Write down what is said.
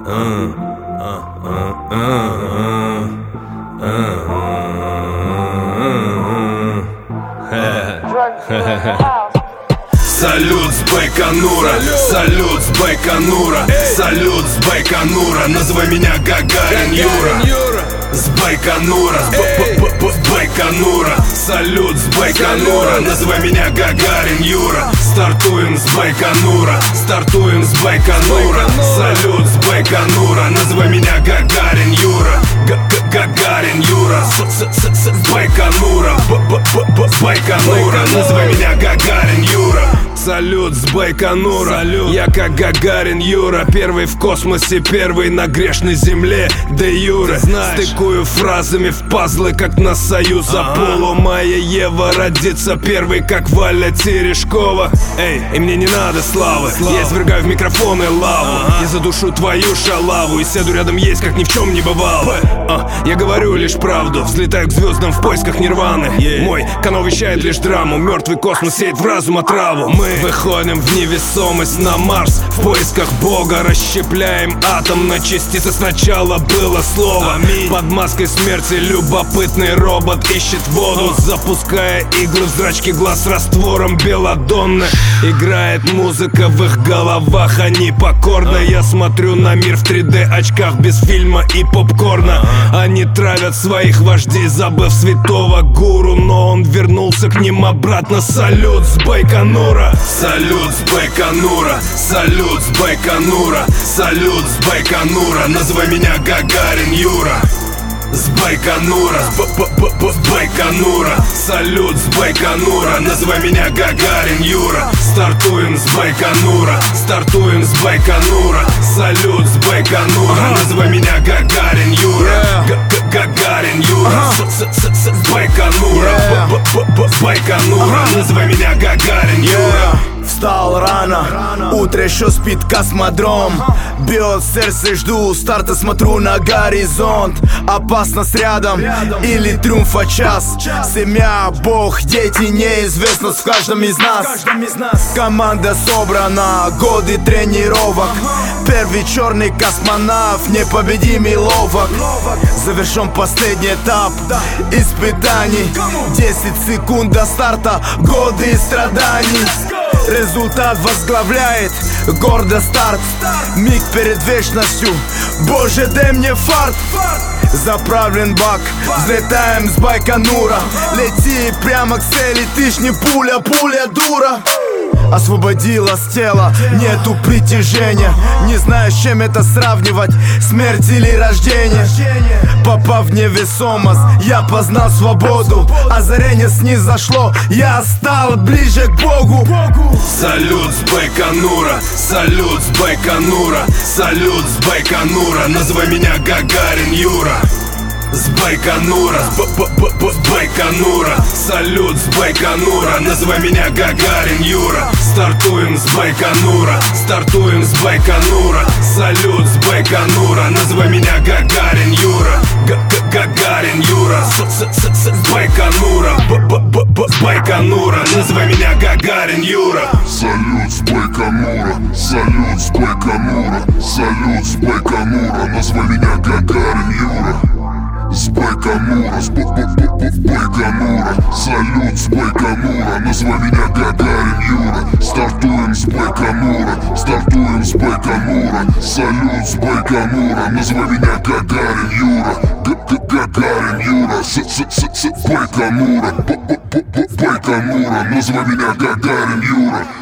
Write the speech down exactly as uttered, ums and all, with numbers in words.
Салют с Байконура, салют с Байконура, салют с Байконура, называй меня Гагарин Юра. С Байконура, с Байконура, салют с Байконура, называй меня Гагарин Юра. Стартуем с Байконура, стартуем с Байконура, салют с Байконура, называй меня Гагарин Юра. Гагарин Юра, с Байконура, с Байконура, называй меня Гагарин Юра. Салют с Байконура, салют. Я как Гагарин Юра, первый в космосе, первый на грешной земле, де юре. Стыкую фразами в пазлы, как на Союз Аполло. Моя Ева родится первой, как Валя Терешкова. Эй, и мне не надо славы, славы. Я извергаю в микрофоны лаву, ага. Я задушу твою шалаву и сяду рядом есть, как ни в чем не бывало. а, Я говорю лишь правду, взлетаю к звездам в поисках нирваны. yeah. Мой канал вещает лишь драму, мертвый космос сеет в разум отраву. Мы выходим в невесомость на Марс в поисках Бога, расщепляем атом на частицы. Сначала было слово. Аминь. Под маской смерти любопытный робот ищет воду, запуская иглы в зрачки глаз раствором белладонны. Играет музыка в их головах, они покорны. Я смотрю на мир в три дэ очках без фильма и попкорна. Они травят своих вождей, забыв святого гуру, но он вернулся к ним обратно. Салют с Байконура, салют с Байконура, салют с Байконура, салют с Байконура, называй меня Гагарин Юра. С Байконура, с Байконура, салют с Байконура, называй меня Гагарин Юра. Стартуем с Байконура, стартуем с Байконура, салют с Байконура, называй меня Гагарин Юра. Гагарин Юра, с Байконура, с Байконура, называй меня Гагарин Юра. Встал рано, утро еще спит космодром. Бьет сердце, жду старта, смотрю на горизонт. Опасность рядом или триумфа час. Семья, Бог, дети, неизвестность в каждом из нас. Команда собрана, годы тренировок. Первый черный космонавт, непобедимый ловок. Завершен последний этап испытаний. Десять секунд до старта, годы страданий. Результат возглавляет гордо старт. Миг перед вечностью, Боже, дай мне фарт. Заправлен бак, взлетаем с Байконура. Лети прямо к цели, ты ж не пуля, пуля дура. Освободилось тело, нету притяжения. Не знаю, с чем это сравнивать, смерть или рождение. Попав в невесомость, я познал свободу. Озарение снизошло, я стал ближе к Богу. Салют с Байконура, салют с Байконура, салют с Байконура, называй меня Гагарин Юра. С Байконура, с Байконура, салют с Байконура, называй меня Гагарин Юра. Стартуем с Байконура, стартуем с Байконура, салют с Байконура, называй меня Гагарин Юра. Гагарин Юра, с Байконура, с Байконура, называй меня Гагарин Юра. Салют с Байконура, салют с Байконура, салют с Байконура, называй меня Гагарин Юра. С Байконура, с Байконура, салют с Байконура, называй меня Гагарин Юра. Стартуем с Байконура, стартуем с Байконура, салют с Байконура, называй меня Гагарин Юра. Гагарин Юра, с Байконура, Байконура, называй меня Гагарин Юра.